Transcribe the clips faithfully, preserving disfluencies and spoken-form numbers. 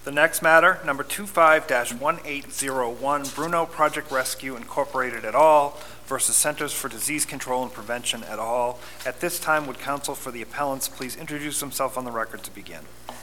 The next matter, number twenty-five dash eighteen oh one, Bruno Project Rescue Incorporated et al. Versus Centers for Disease Control and Prevention et al. At this time, would counsel for the appellants please introduce himself on the record to begin?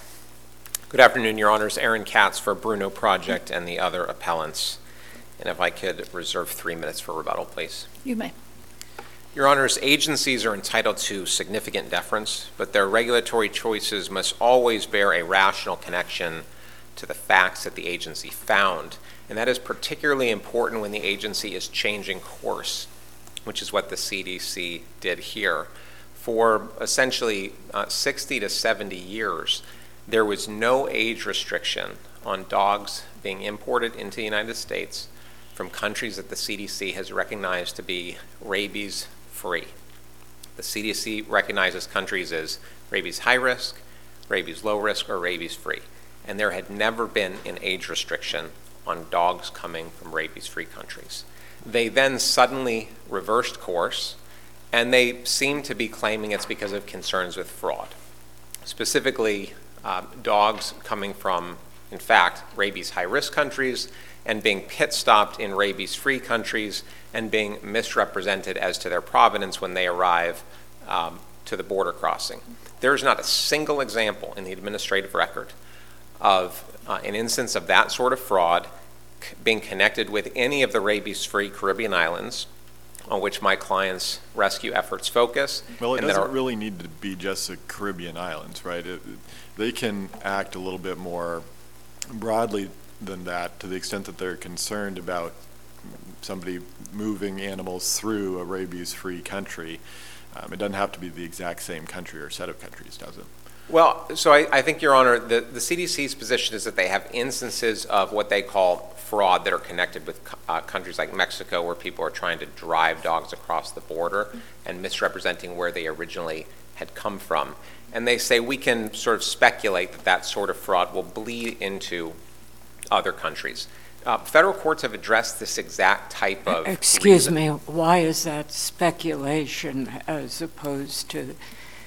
Good afternoon, Your Honors. Aaron Katz for Bruno Project and the other appellants. And if I could reserve three minutes for rebuttal, please. You may. Your Honors, agencies are entitled to significant deference, but their regulatory choices must always bear a rational connection to the facts that the agency found. And that is particularly important when the agency is changing course, which is what the C D C did here. For essentially uh, sixty to seventy years, there was no age restriction on dogs being imported into the United States from countries that the C D C has recognized to be rabies-free. The C D C recognizes countries as rabies high risk, rabies low risk, or rabies-free. And there had never been an age restriction on dogs coming from rabies-free countries. They then suddenly reversed course, and they seem to be claiming it's because of concerns with fraud. Specifically, uh, dogs coming from, in fact, rabies high-risk countries and being pit stopped in rabies-free countries and being misrepresented as to their provenance when they arrive um, to the border crossing. There is not a single example in the administrative record of uh, an instance of that sort of fraud c- being connected with any of the rabies-free Caribbean islands on which my clients' rescue efforts focus. Well, it and that doesn't are, really need to be just the Caribbean islands, right? It, they can act a little bit more broadly than that, to the extent that they're concerned about somebody moving animals through a rabies-free country. Um, it doesn't have to be the exact same country or set of countries, does it? Well, so I, I think, Your Honor, the, the C D C's position is that they have instances of what they call fraud that are connected with uh, countries like Mexico, where people are trying to drive dogs across the border and misrepresenting where they originally had come from. And they say we can sort of speculate that that sort of fraud will bleed into other countries. Uh, federal courts have addressed this exact type of Excuse reason. me, why is that speculation as opposed to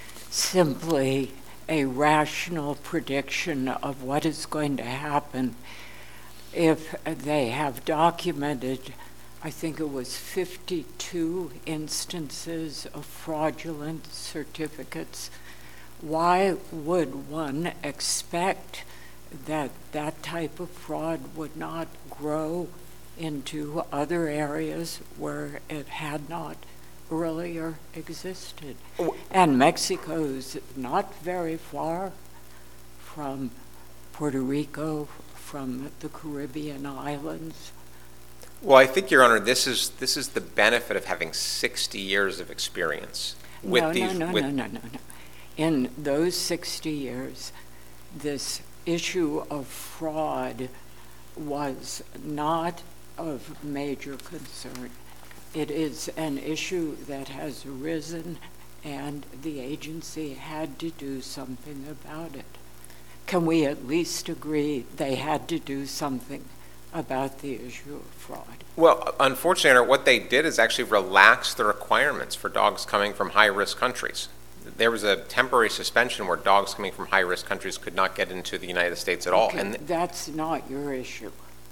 simply a rational prediction of what is going to happen if they have documented, I think it was fifty-two instances of fraudulent certificates? Why would one expect that that type of fraud would not grow into other areas where it had not earlier existed? And Mexico's not very far from Puerto Rico, from the Caribbean islands. Well, I think, Your Honor, this is this is the benefit of having sixty years of experience with no, these. No, no, with no, no, no, no. In those sixty years, this issue of fraud was not of major concern. It is an issue that has arisen, and the agency had to do something about it. Can we at least agree they had to do something about the issue of fraud? Well, unfortunately, what they did is actually relax the requirements for dogs coming from high-risk countries. There was a temporary suspension where dogs coming from high-risk countries could not get into the United States at all. Okay, And that's not your issue.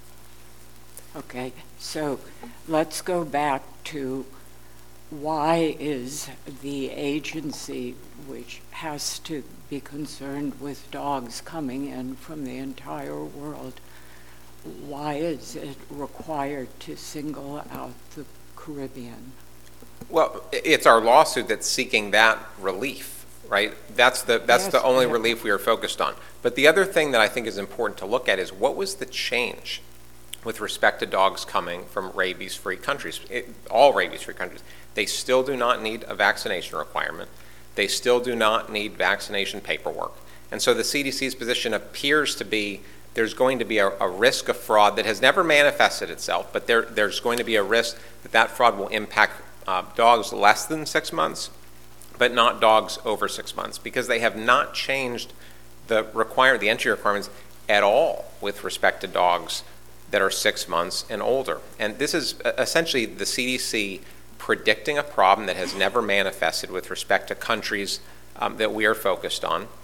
Okay, so let's go back to why is the agency, which has to be concerned with dogs coming in from the entire world, why is it required to single out the Caribbean? Well, it's our lawsuit that's seeking that relief, right? That's the that's Yes, the only yeah. relief we are focused on. But the other thing that I think is important to look at is what was the change with respect to dogs coming from rabies-free countries, it, all rabies-free countries. They still do not need a vaccination requirement. They still do not need vaccination paperwork. And so the C D C's position appears to be there's going to be a, a risk of fraud that has never manifested itself, but there, there's going to be a risk that that fraud will impact uh, dogs less than six months, but not dogs over six months, because they have not changed the require the entry requirements at all with respect to dogs that are six months and older. And this is essentially the C D C predicting a problem that has never manifested with respect to countries um, that we are focused on,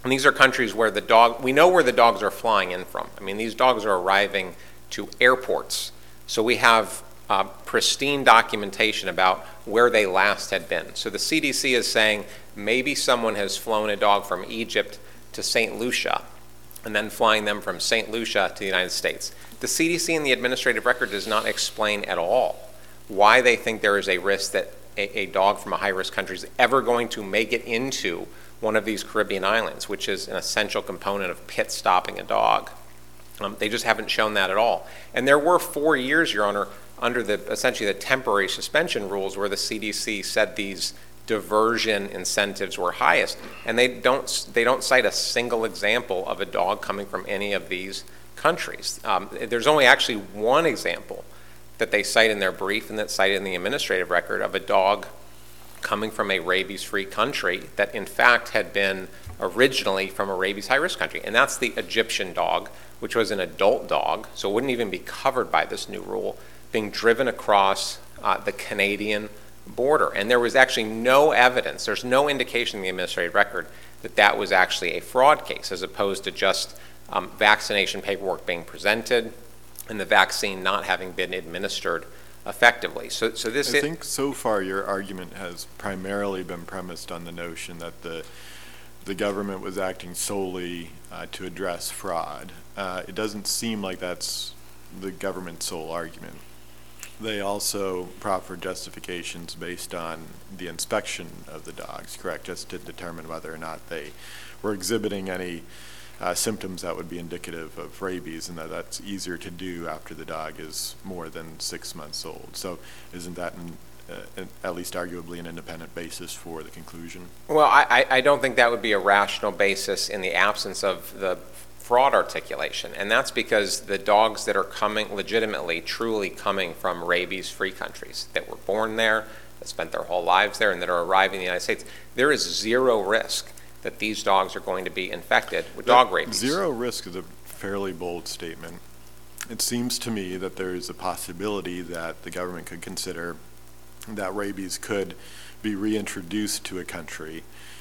And these are countries where the dog, we know where the dogs are flying in from. I mean, these dogs are arriving to airports. So we have uh, pristine documentation about where they last had been. So the C D C is saying maybe someone has flown a dog from Egypt to Saint Lucia and then flying them from Saint Lucia to the United States. The C D C in the administrative record does not explain at all why they think there is a risk that a, a dog from a high-risk country is ever going to make it into one of these Caribbean islands, which is an essential component of pit stopping a dog. Um, they just haven't shown that at all. And there were four years, Your Honor, under the essentially the temporary suspension rules where the C D C said these diversion incentives were highest, and they don't they don't cite a single example of a dog coming from any of these countries. Um, there's only actually one example that they cite in their brief and that's cited in the administrative record of a dog coming from a rabies-free country that in fact had been originally from a rabies high-risk country, and that's the Egyptian dog, which was an adult dog, so it wouldn't even be covered by this new rule, being driven across uh, the Canadian border. And there was actually no evidence, there's no indication in the administrative record that that was actually a fraud case, as opposed to just um, vaccination paperwork being presented and the vaccine not having been administered effectively. So, so this I think so far your argument has primarily been premised on the notion that the the government was acting solely uh, to address fraud. Uh, it doesn't seem like that's the government's sole argument. They also proffer justifications based on the inspection of the dogs, correct, just to determine whether or not they were exhibiting any uh, symptoms that would be indicative of rabies, and that that's easier to do after the dog is more than six months old. So isn't that an, uh, an, at least arguably an independent basis for the conclusion? Well, I, I don't think that would be a rational basis in the absence of the fraud articulation, and that's because the dogs that are coming legitimately, truly coming from rabies-free countries that were born there, that spent their whole lives there, and that are arriving in the United States, there is zero risk that these dogs are going to be infected with dog rabies. Zero risk is a fairly bold statement. It seems to me that there is a possibility that the government could consider that rabies could be reintroduced to a country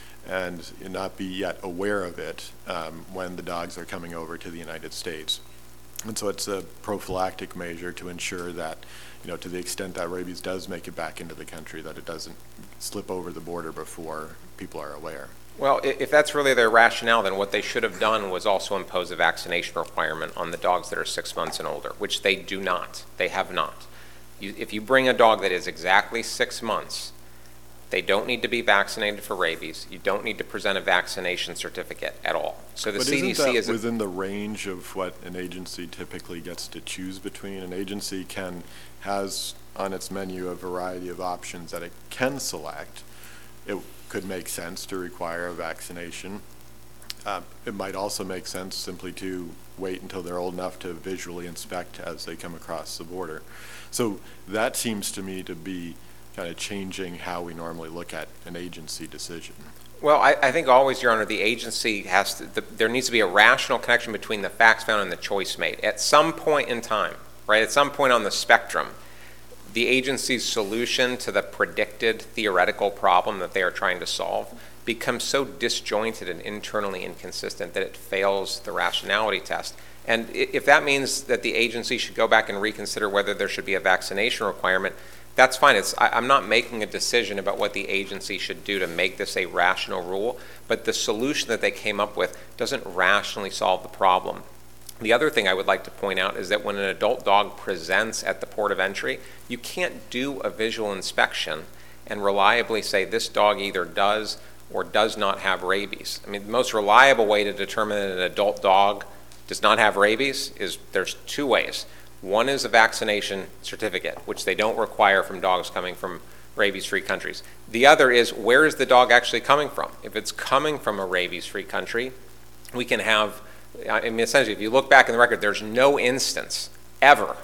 and not be yet aware of it um, when the dogs are coming over to the United States. And so it's a prophylactic measure to ensure that, you know, to the extent that rabies does make it back into the country, that it doesn't slip over the border before people are aware. Well, if that's really their rationale, then what they should have done was also impose a vaccination requirement on the dogs that are six months and older, which they do not. They have not. You, if you bring a dog that is exactly six months, they don't need to be vaccinated for rabies. You don't need to present a vaccination certificate at all. So the but C D C isn't that is within the range of what an agency typically gets to choose between. An agency can has on its menu a variety of options that it can select. It could make sense to require a vaccination. Uh, it might also make sense simply to wait until they're old enough to visually inspect as they come across the border. So that seems to me to be kind of changing how we normally look at an agency decision. Well, I, I think always, Your Honor, the agency has to, the, there needs to be a rational connection between the facts found and the choice made. At some point in time, right, at some point on the spectrum, the agency's solution to the predicted theoretical problem that they are trying to solve becomes so disjointed and internally inconsistent that it fails the rationality test. And if that means that the agency should go back and reconsider whether there should be a vaccination requirement, that's fine. It's, I, I'm not making a decision about what the agency should do to make this a rational rule, but the solution that they came up with doesn't rationally solve the problem. The other thing I would like to point out is that when an adult dog presents at the port of entry, you can't do a visual inspection and reliably say this dog either does or does not have rabies. I mean, the most reliable way to determine that an adult dog does not have rabies is there's two ways. One is a vaccination certificate, which they don't require from dogs coming from rabies-free countries. The other is, where is the dog actually coming from? If it's coming from a rabies-free country, we can have, I mean, essentially, if you look back in the record, there's no instance ever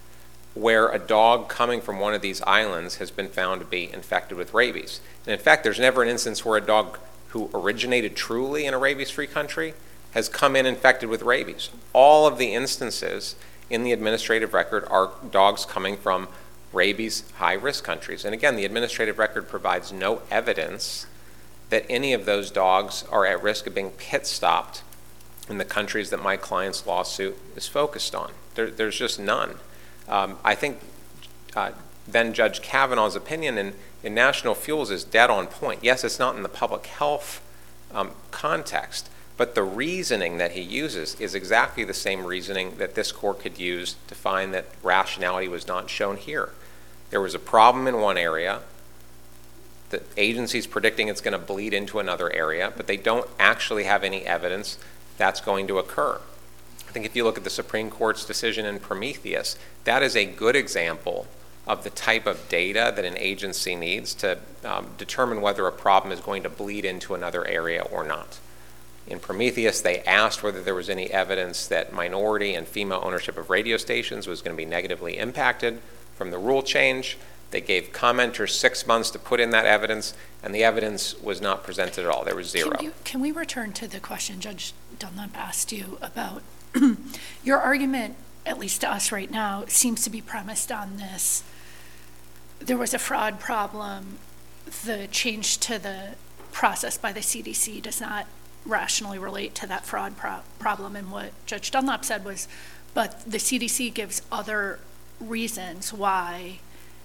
where a dog coming from one of these islands has been found to be infected with rabies. And in fact, there's never an instance where a dog who originated truly in a rabies-free country has come in infected with rabies. All of the instances in the administrative record are dogs coming from rabies high-risk countries. And again, the administrative record provides no evidence that any of those dogs are at risk of being pit stopped in the countries that my client's lawsuit is focused on. There, there's just none. Um, I think uh, then Judge Kavanaugh's opinion in, in National Fuels is dead on point. Yes, it's not in the public health um, context, but the reasoning that he uses is exactly the same reasoning that this court could use to find that rationality was not shown here. There was a problem in one area. The agency's predicting it's going to bleed into another area, but they don't actually have any evidence that's going to occur. I think if you look at the Supreme Court's decision in Prometheus, that is a good example of the type of data that an agency needs to um, determine whether a problem is going to bleed into another area or not. In Prometheus, they asked whether there was any evidence that minority and female ownership of radio stations was going to be negatively impacted from the rule change. They gave commenters six months to put in that evidence, and the evidence was not presented at all. There was zero. Can, you, can we return to the question Judge Dunlap asked you about your argument, at least to us right now, seems to be premised on this. There was a fraud problem. The change to the process by the C D C does not rationally relate to that fraud pro- problem. And what Judge Dunlap said was, but the C D C gives other reasons why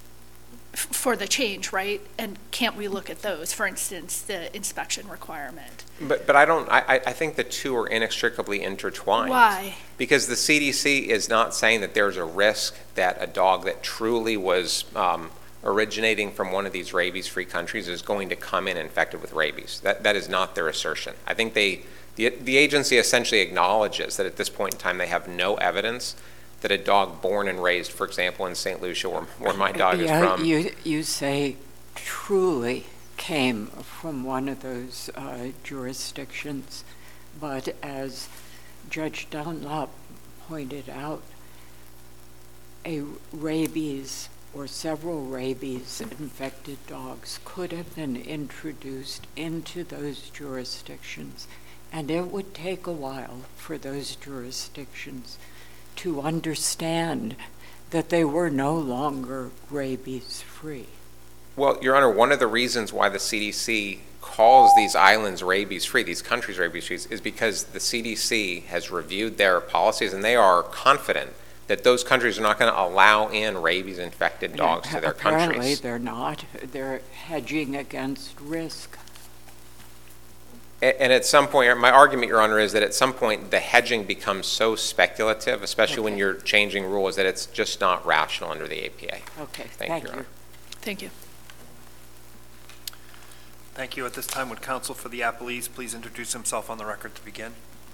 f- for the change, right? And can't we look at those? For instance, the inspection requirement. But but I don't. I, I think the two are inextricably intertwined. Why? Because the C D C is not saying that there's a risk that a dog that truly was um, originating from one of these rabies-free countries is going to come in infected with rabies. That that is not their assertion. I think they the the agency essentially acknowledges that at this point in time they have no evidence that a dog born and raised, for example, in Saint Lucia, where, where my dog yeah, is from. You you say truly came from one of those uh, jurisdictions, but as Judge Dunlap pointed out, a rabies or several rabies-infected dogs could have been introduced into those jurisdictions, and it would take a while for those jurisdictions to understand that they were no longer rabies-free. Well, Your Honor, one of the reasons why the C D C calls these islands rabies-free, these countries rabies-free, is because the C D C has reviewed their policies and they are confident that those countries are not going to allow in rabies-infected dogs to their Apparently countries. Apparently they're not. They're hedging against risk. And at some point, my argument, Your Honor, is that at some point the hedging becomes so speculative, especially okay. when you're changing rules, that it's just not rational under the A P A. Okay, thank, thank you, Your you. Honor. Thank you. Thank you. At this time, would counsel for the appellees please introduce himself on the record to begin?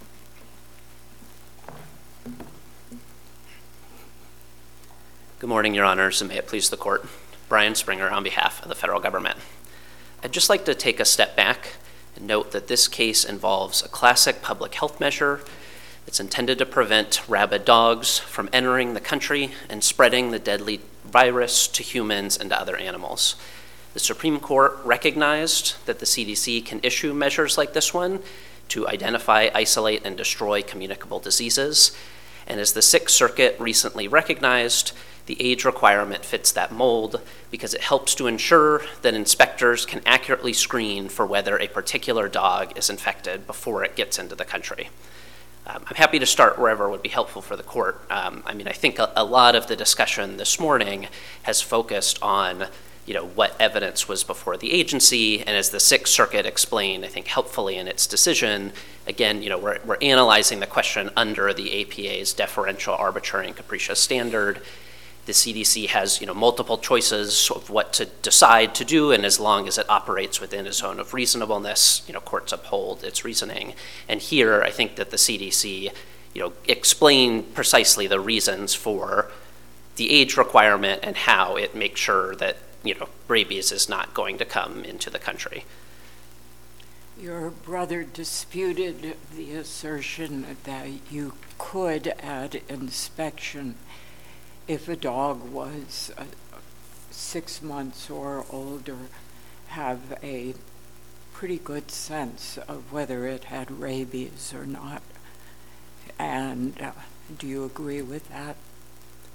Good morning, Your Honors, and may it please the Court. Brian Springer on behalf of the federal government. I'd just like to take a step back and note that this case involves a classic public health measure that's intended to prevent rabid dogs from entering the country and spreading the deadly virus to humans and to other animals. The Supreme Court recognized that the C D C can issue measures like this one to identify, isolate, and destroy communicable diseases. And as the Sixth Circuit recently recognized, the age requirement fits that mold because it helps to ensure that inspectors can accurately screen for whether a particular dog is infected before it gets into the country. Um, I'm happy to start wherever would be helpful for the court. Um, I mean, I think a, a lot of the discussion this morning has focused on, you know, what evidence was before the agency, and as the Sixth Circuit explained, I think helpfully in its decision, again, you know, we're, we're analyzing the question under the A P A's deferential, arbitrary, and capricious standard. The C D C has, you know, multiple choices of what to decide to do, and as long as it operates within a zone of reasonableness, you know, courts uphold its reasoning. And here, I think that the C D C, you know, explained precisely the reasons for the age requirement and how it makes sure that, you know, rabies is not going to come into the country. Your brother disputed the assertion that you could, at inspection, if a dog was uh, six months or older, have a pretty good sense of whether it had rabies or not. And uh, do you agree with that?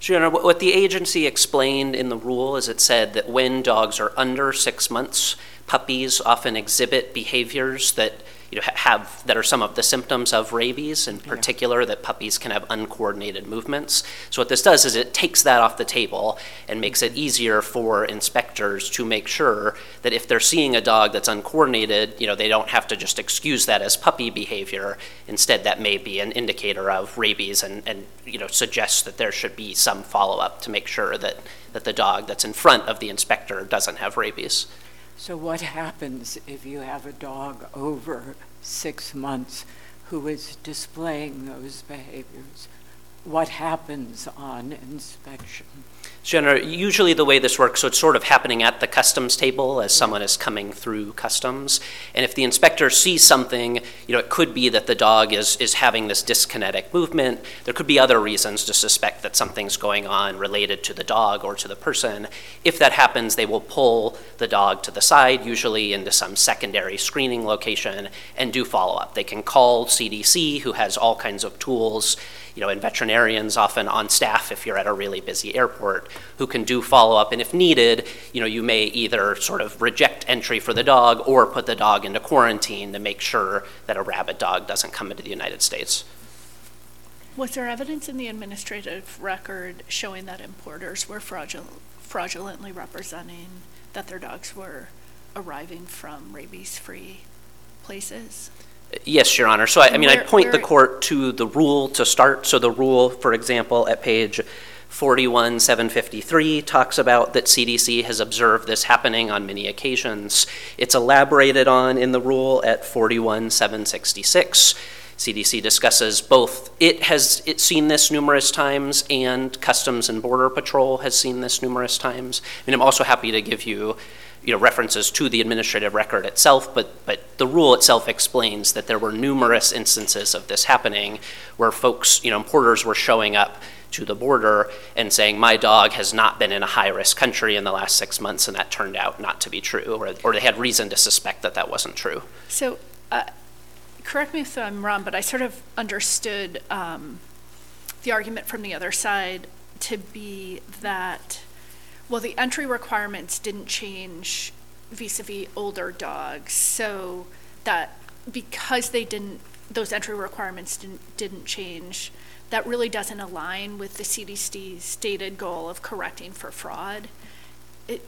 So, Your Honor, what the agency explained in the rule is it said that when dogs are under six months, puppies often exhibit behaviors that you know have that are some of the symptoms of rabies, in particular that puppies can have uncoordinated movements. So what this does is it takes that off the table and makes it easier for inspectors to make sure that if they're seeing a dog that's uncoordinated, you know, they don't have to just excuse that as puppy behavior. Instead, that may be an indicator of rabies and, and you know, suggests that there should be some follow-up to make sure that, that the dog that's in front of the inspector doesn't have rabies. So what happens if you have a dog over six months who is displaying those behaviors? What happens on inspection? Jenna, usually the way this works, so it's sort of happening at the customs table as someone is coming through customs. And if the inspector sees something, you know, it could be that the dog is, is having this dyskinetic movement. There could be other reasons to suspect that something's going on related to the dog or to the person. If that happens, they will pull the dog to the side, usually into some secondary screening location, and do follow-up. They can call C D C, who has all kinds of tools, you know, and veterinarians often on staff if you're at a really busy airport, who can do follow-up. And if needed, you know, you may either sort of reject entry for the dog or put the dog into quarantine to make sure that a rabid dog doesn't come into the United States. Was there evidence in the administrative record showing that importers were fraudul- fraudulently representing that their dogs were arriving from rabies-free places? Yes, Your Honor. So I, I mean, Where- I'd point where- the court to the rule to start. So the rule, for example, at page forty-one seven fifty-three talks about that C D C has observed this happening on many occasions. It's elaborated on in the rule at forty-one seven sixty-six. C D C discusses both it has it seen this numerous times and Customs and Border Patrol has seen this numerous times. And I'm also happy to give you you know, references to the administrative record itself, but, but the rule itself explains that there were numerous instances of this happening where folks, you know, importers were showing up to the border and saying, my dog has not been in a high-risk country in the last six months, and that turned out not to be true, or, or they had reason to suspect that that wasn't true. So, uh, correct me if I'm wrong, but I sort of understood um, the argument from the other side to be that, well, the entry requirements didn't change vis-a-vis older dogs, so that because they didn't, those entry requirements didn't, didn't change, that really doesn't align with the C D C's stated goal of correcting for fraud. It,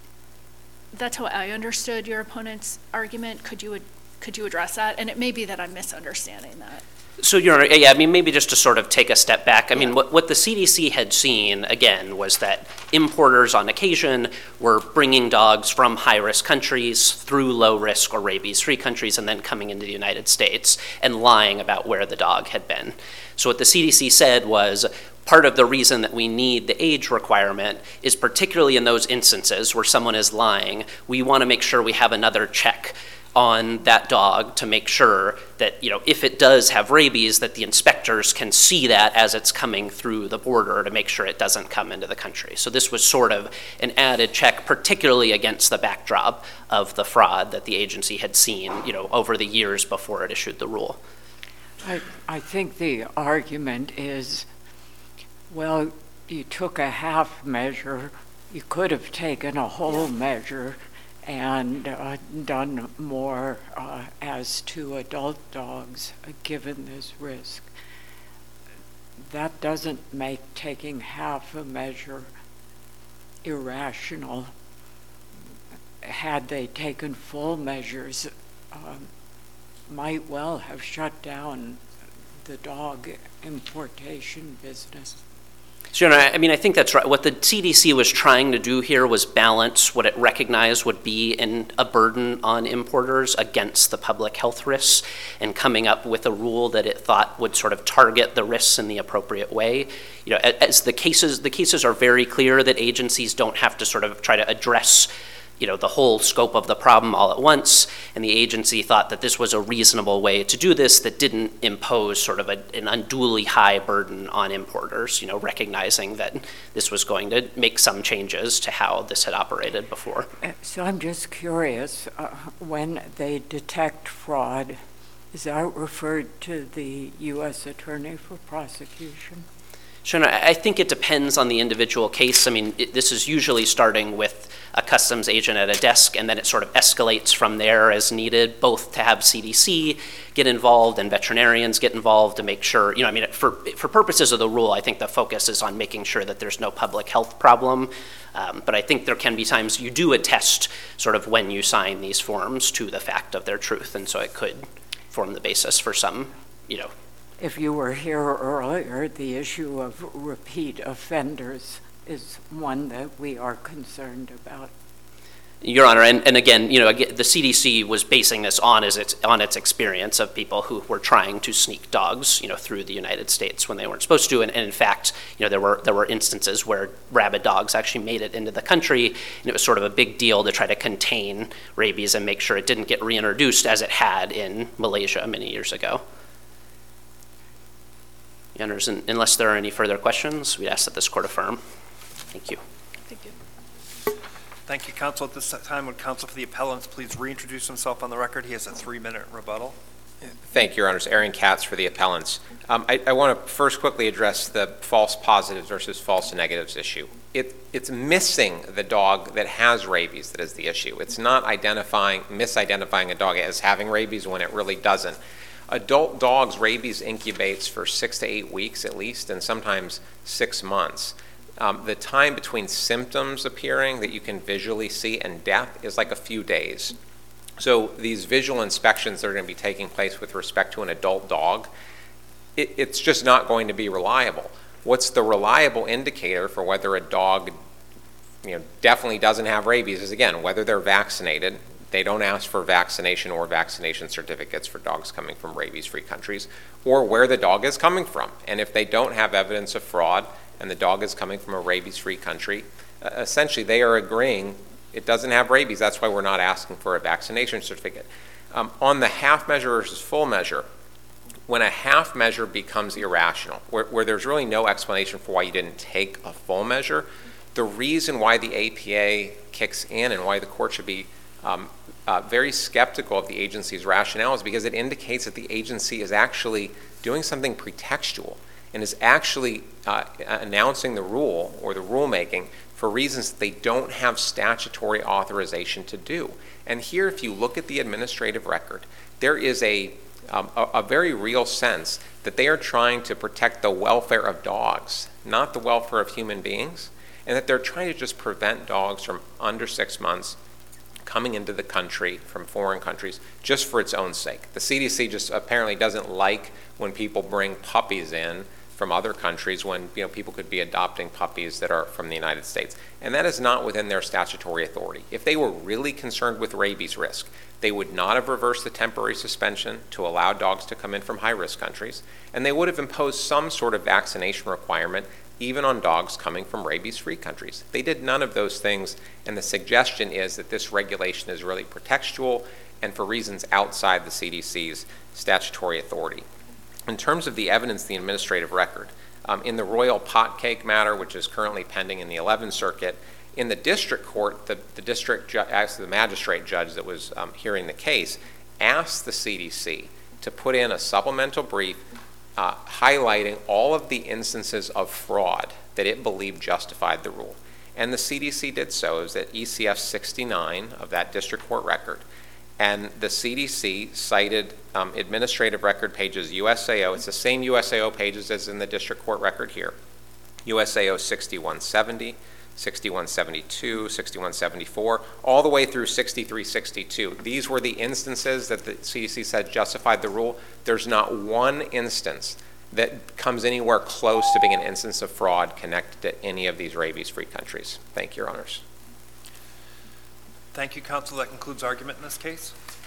that's how I understood your opponent's argument. Could you, could you address that? And it may be that I'm misunderstanding that. So, you're, yeah, I mean, maybe just to sort of take a step back, I mean, what, what the C D C had seen, again, was that importers on occasion were bringing dogs from high-risk countries through low-risk or rabies-free countries and then coming into the United States and lying about where the dog had been. So what the C D C said was, part of the reason that we need the age requirement is particularly in those instances where someone is lying, we want to make sure we have another check on that dog to make sure that, you know, if it does have rabies, that the inspectors can see that as it's coming through the border to make sure it doesn't come into the country. So this was sort of an added check, particularly against the backdrop of the fraud that the agency had seen, you know, over the years before it issued the rule. I, I think the argument is, well, you took a half measure, you could have taken a whole measure and uh, done more uh, as to adult dogs, uh, given this risk. That doesn't make taking half a measure irrational. Had they taken full measures, um, might well have shut down the dog importation business. So, you know, I mean, I think that's right. What the C D C was trying to do here was balance what it recognized would be in a burden on importers against the public health risks, and coming up with a rule that it thought would sort of target the risks in the appropriate way. You know, as the cases, the cases are very clear that agencies don't have to sort of try to address, you know, the whole scope of the problem all at once, and the agency thought that this was a reasonable way to do this that didn't impose sort of a, an unduly high burden on importers, you know, recognizing that this was going to make some changes to how this had operated before. So I'm just curious, uh, when they detect fraud, is that referred to the U S Attorney for prosecution? Sure, I I think it depends on the individual case. I mean, it, this is usually starting with a customs agent at a desk, and then it sort of escalates from there as needed, both to have C D C get involved and veterinarians get involved to make sure, you know, I mean, for, for purposes of the rule, I think the focus is on making sure that there's no public health problem. Um, but I think there can be times you do attest sort of when you sign these forms to the fact of their truth, and so it could form the basis for some, you know. If you were here earlier, the issue of repeat offenders is one that we are concerned about. Your Honor, and, and again, you know, again, the C D C was basing this on as its on its experience of people who were trying to sneak dogs, you know, through the United States when they weren't supposed to, and, and in fact, you know, there were there were instances where rabid dogs actually made it into the country, and it was sort of a big deal to try to contain rabies and make sure it didn't get reintroduced as it had in Malaysia many years ago. Your Honors, unless there are any further questions, we'd ask that this court affirm. Thank you. Thank you. Thank you, counsel. At this time, would counsel for the appellants please reintroduce himself on the record? He has a three-minute rebuttal. Thank you, Your Honors. Aaron Katz for the appellants. Um, I, I want to first quickly address the false positives versus false negatives issue. It, it's missing the dog that has rabies that is the issue. It's not identifying, misidentifying a dog as having rabies when it really doesn't. Adult dogs, rabies incubates for six to eight weeks at least, and sometimes six months. Um, the time between symptoms appearing that you can visually see and death is like a few days. So these visual inspections that are going to be taking place with respect to an adult dog, it, it's just not going to be reliable. What's the reliable indicator for whether a dog, you know, definitely doesn't have rabies is, again, whether they're vaccinated. They don't ask for vaccination or vaccination certificates for dogs coming from rabies-free countries, or where the dog is coming from. And if they don't have evidence of fraud and the dog is coming from a rabies-free country, uh, essentially they are agreeing it doesn't have rabies. That's why we're not asking for a vaccination certificate. Um, on the half measure versus full measure, when a half measure becomes irrational, where, where there's really no explanation for why you didn't take a full measure, the reason why the A P A kicks in and why the court should be um, uh, very skeptical of the agency's rationale is because it indicates that the agency is actually doing something pretextual and is actually uh, announcing the rule or the rulemaking for reasons that they don't have statutory authorization to do. And here, if you look at the administrative record, there is a, um, a, a very real sense that they are trying to protect the welfare of dogs, not the welfare of human beings, and that they're trying to just prevent dogs from under six months coming into the country from foreign countries just for its own sake. The C D C just apparently doesn't like when people bring puppies in from other countries when, you know, people could be adopting puppies that are from the United States. And that is not within their statutory authority. If they were really concerned with rabies risk, they would not have reversed the temporary suspension to allow dogs to come in from high-risk countries, and they would have imposed some sort of vaccination requirement even on dogs coming from rabies-free countries. They did none of those things, and the suggestion is that this regulation is really pretextual and for reasons outside the C D C's statutory authority. In terms of the evidence in the administrative record, um, in the Royal Pot Cake matter, which is currently pending in the eleventh Circuit, in the district court, the, the district ju- actually the magistrate judge that was um, hearing the case asked the C D C to put in a supplemental brief uh, highlighting all of the instances of fraud that it believed justified the rule. And the C D C did so. It was at E C F sixty-nine of that district court record. And the C D C cited um, administrative record pages U S A O. It's the same U S A O pages as in the district court record here. U S A O sixty-one seventy, sixty-one seventy-two, sixty-one seventy-four, all the way through sixty-three sixty-two. These were the instances that the C D C said justified the rule. There's not one instance that comes anywhere close to being an instance of fraud connected to any of these rabies-free countries. Thank you, Your Honors. Thank you, counsel. That concludes argument in this case.